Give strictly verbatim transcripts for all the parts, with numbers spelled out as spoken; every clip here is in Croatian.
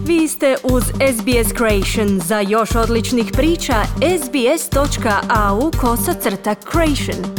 Vi ste uz S B S Creation. Za još odličnih priča, sbs.au kosacrta creation.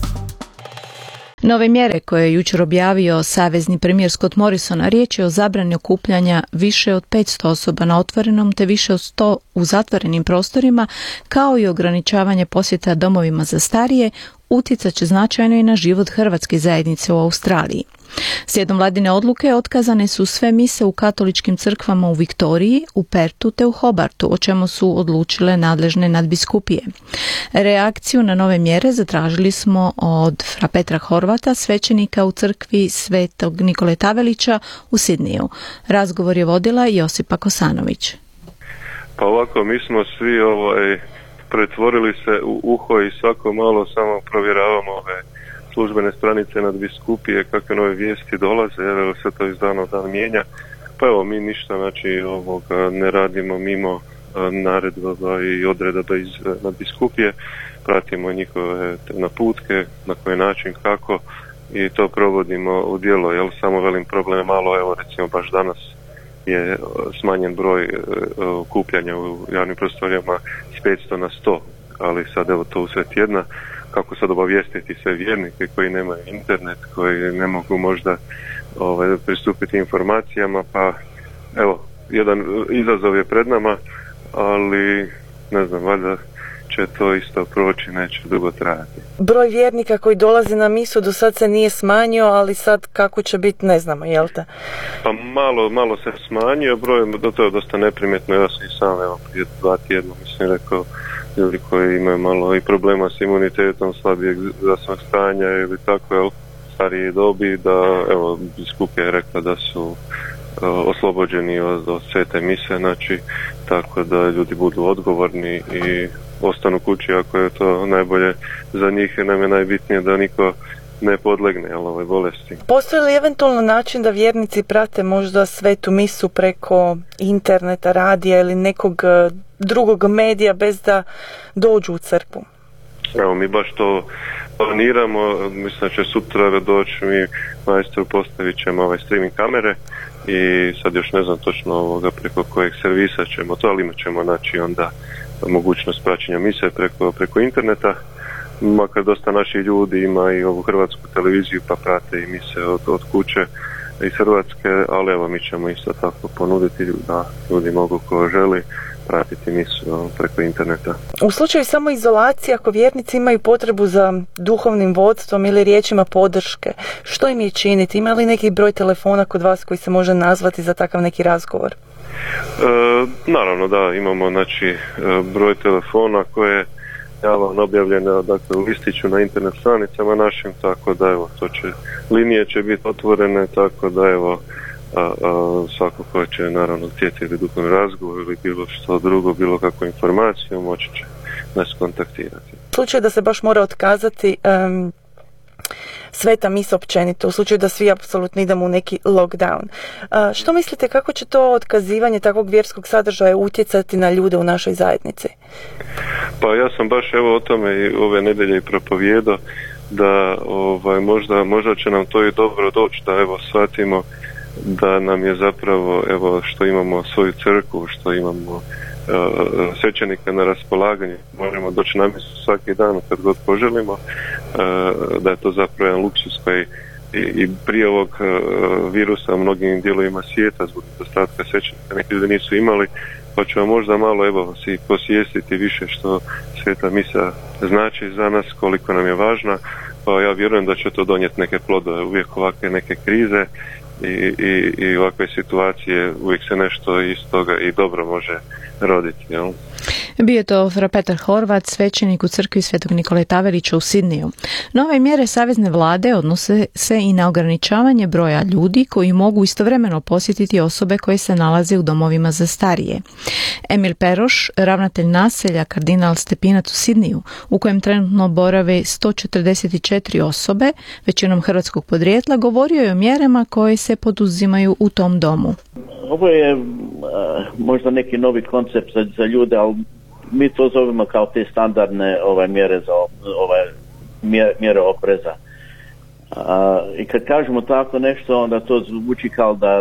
Nove mjere koje je jučer objavio savezni premijer Scott Morrison, a riječ je o zabrani okupljanja više od petsto osoba na otvorenom te više od sto u zatvorenim prostorima, kao i ograničavanje posjeta domovima za starije, utjecat će značajno i na život hrvatske zajednice u Australiji. Slijedom vladine odluke otkazane su sve mise u katoličkim crkvama u Viktoriji, u Pertu te u Hobartu, o čemu su odlučile nadležne nadbiskupije. Reakciju na nove mjere zatražili smo od fra Petra Horvata, svećenika u crkvi Svetog Nikole Tavelića u Sidniju. Razgovor je vodila Josipa Kosanović. Pa ovako, mi smo svi ovaj, pretvorili se u uho i svako malo samo provjeravamo ove službene stranice nadbiskupije kakve nove vijesti dolaze, evo se to iz dana u dan mijenja. Pa evo, mi ništa znači ovoga ne radimo mimo naredba i odredaba iz nadbiskupije, pratimo njihove naputke, na koji način, kako, i to provodimo u djelo. Jel, samo velim problem malo, evo recimo baš danas je smanjen broj okupljanja u javnim prostorijama s petsto na sto, ali sad evo to usred tjedna, kako sad obavijestiti sve vjernike koji nemaju internet, koji ne mogu možda ovaj, pristupiti informacijama, pa evo, jedan izazov je pred nama, ali ne znam, valjda će to isto proći, neće dugo trajati. Broj vjernika koji dolazi na misu do sad se nije smanjio, ali sad kako će biti ne znamo, jel te? Pa malo, malo se smanjio, broj do to je dosta neprimjetno, ja sam i sam evo prije dva tjedna mislim rekao ljudi koji imaju malo i problema s imunitetom, slabijeg zdravstvenog stanja ili tako, jel, starije dobi, da evo biskupija je rekla da su uh, oslobođeni od, od svete mise, znači tako da ljudi budu odgovorni i ostanu kući ako je to najbolje za njih, jer nam je najbitnije da niko ne podlegne ovoj bolesti. Postoji li eventualno način da vjernici prate možda svetu misu preko interneta, radija ili nekog drugog medija bez da dođu u crkvu? Evo, mi baš to planiramo, mislim da će sutra doći, mi majstor postavit ćemo ovaj streaming kamere i sad još ne znam točno ovoga preko kojeg servisa ćemo to, ali imat ćemo znači onda mogućnost praćenja mise preko, preko interneta, makar dosta naših ljudi ima i ovu hrvatsku televiziju pa prate i mise od, od kuće iz Hrvatske, ali evo mi ćemo isto tako ponuditi da ljudi mogu ko želi pratiti misu preko interneta. U slučaju samoizolacije, ako vjernici imaju potrebu za duhovnim vodstvom ili riječima podrške, što im je činiti? Ima li neki broj telefona kod vas koji se može nazvati za takav neki razgovor? E, naravno da, imamo znači broj telefona koje je javno objavljeno, dakle u listiću na internet stranicama našim, tako da evo to će, linije će biti otvorene, tako da evo a, a, svako ko će naravno htjeti ili duhovni razgovor ili bilo što drugo, bilo kakvu informaciju, moći će nas kontaktirati. U slučaju da se baš mora otkazati um, sveta misa općenito, u slučaju da svi apsolutno idemo u neki lockdown. Uh, što mislite, kako će to otkazivanje takvog vjerskog sadržaja utjecati na ljude u našoj zajednici? Pa ja sam baš evo o tome i ove nedelje i propovijedao da ovaj, možda, možda će nam to i dobro doći, da evo shvatimo da nam je zapravo evo što imamo svoju crkvu, što imamo uh, svećenika na raspolaganju, možemo doći na misu svaki dan kad god poželimo, uh, da je to zapravo jedan luksus koji i, i prije ovog uh, virusa u mnogim dijelovima svijeta zbog nedostatka svećenika neki ljudi nisu imali, pa ćemo možda malo evo si posvijestiti više što sveta misa znači za nas, koliko nam je važna, pa ja vjerujem da će to donijeti neke plodove, uvijek ovakve neke krize i, i, i ovakve situacije, uvijek se nešto iz toga i dobro može roditi, jel? Bio je to fra Petar Horvat, svećenik u crkvi Svetog Nikole Tavelića u Sidniju. Nove mjere savezne vlade odnose se i na ograničavanje broja ljudi koji mogu istovremeno posjetiti osobe koje se nalaze u domovima za starije. Emil Peroš, ravnatelj naselja Kardinal Stepinac u Sidniju, u kojem trenutno borave sto četrdeset četiri osobe, većinom hrvatskog podrijetla, govorio je o mjerama koje se poduzimaju u tom domu. Ovo je uh, možda neki novi koncept za, za ljude, ali mi to zovemo kao te standardne ovaj, mjere za ovaj, mjere, mjere opreza. Uh, I kad kažemo tako nešto, onda to zvuči kao da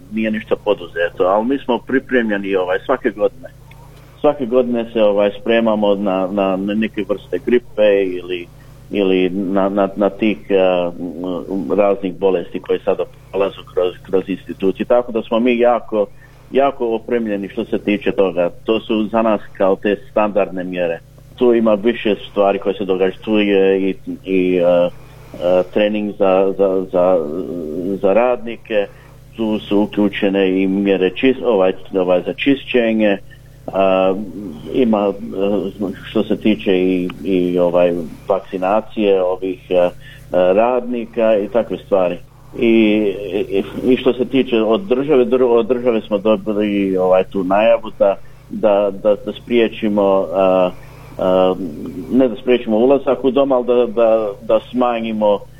nije ništa poduzeto, ali mi smo pripremljeni ovaj, svake godine. Svake godine se ovaj, spremamo na, na, na neke vrste gripe ili, ili na, na, na tih uh, raznih bolesti koje sada prolazu kroz, kroz institucije. Tako da smo mi jako, jako opremljeni što se tiče toga. To su za nas kao te standardne mjere. Tu ima više stvari koje se događaju. Tu je i, i uh, uh, trening za, za, za, za radnike, tu su uključene i mjere čist, ovaj, ovaj, za čišćenje. Uh, ima uh, što se tiče i, i ovaj vakcinacije ovih uh, radnika i takve stvari. I, i, i što se tiče od države, od države smo dobili ovaj tu najavu da, da, da, da spriječimo uh, uh, ne da spriječimo ulazak u dom, ali da, da, da smanjimo uh,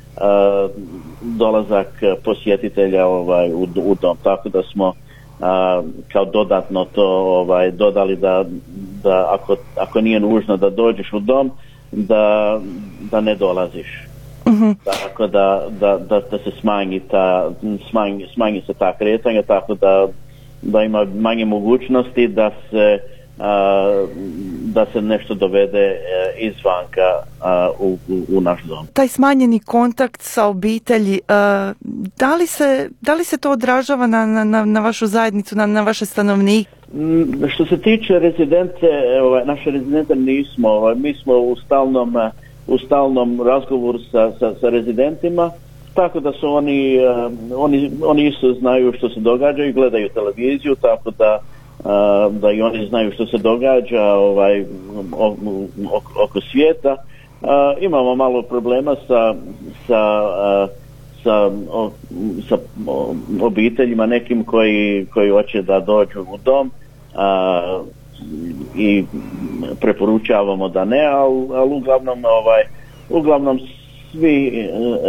dolazak posjetitelja ovaj u, u dom, tako da smo A, kao dodatno to ovaj, dodali da, da ako, ako nije nužno da dođeš u dom, da, da ne dolaziš. Uh-huh. Tako da, da, da, da se smanji, ta, smanji, smanji se ta kretanja, tako da, da ima manje mogućnosti da se, a, da se nešto dovede izvanka a, u, u, u naš dom. Taj smanjeni kontakt sa obitelji, a, da li se, da li se to odražava na, na, na vašu zajednicu, na, na vaše stanovnike? Što se tiče rezidente, ovaj, naše rezidente nismo, ovaj, mi smo u stalnom, u stalnom razgovoru sa, sa, sa rezidentima, tako da su oni, uh, oni, oni isto znaju što se događa i gledaju televiziju, tako da, uh, da i oni znaju što se događa ovaj, o, o, oko svijeta. Uh, imamo malo problema sa, sa, uh, sa, o, sa o, obiteljima nekim koji, koji hoće da dođu u dom. Uh, i preporučavamo da ne, ali, ali uglavnom ovaj, uglavnom svi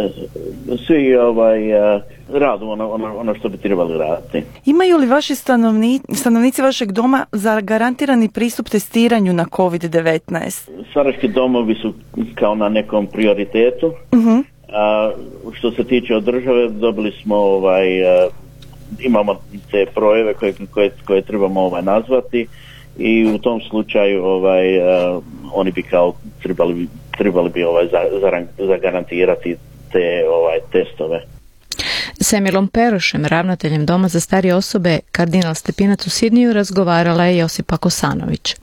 svi ovaj radu ono, ono, ono što bi trebali raditi. Imaju li vaši stanovni, stanovnici vašeg doma zagarantirani pristup testiranju na kovid devetnaest? Starački domovi su kao na nekom prioritetu. Uh-huh. A, što se tiče od države, dobili smo ovaj a, imamo te brojeve koje, koje, koje trebamo ovaj nazvati i u tom slučaju ovaj uh, oni bi kao trebali, trebali bi ovaj za, za, zagarantirati te ovaj testove. S Emilom Perošem, ravnateljem Doma za starije osobe, kardinal Stepinac u Sidniju, razgovarala je Josipa Kosanović.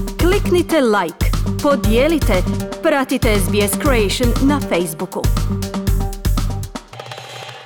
Kliknite like, podijelite, pratite S B S Creation na Facebooku.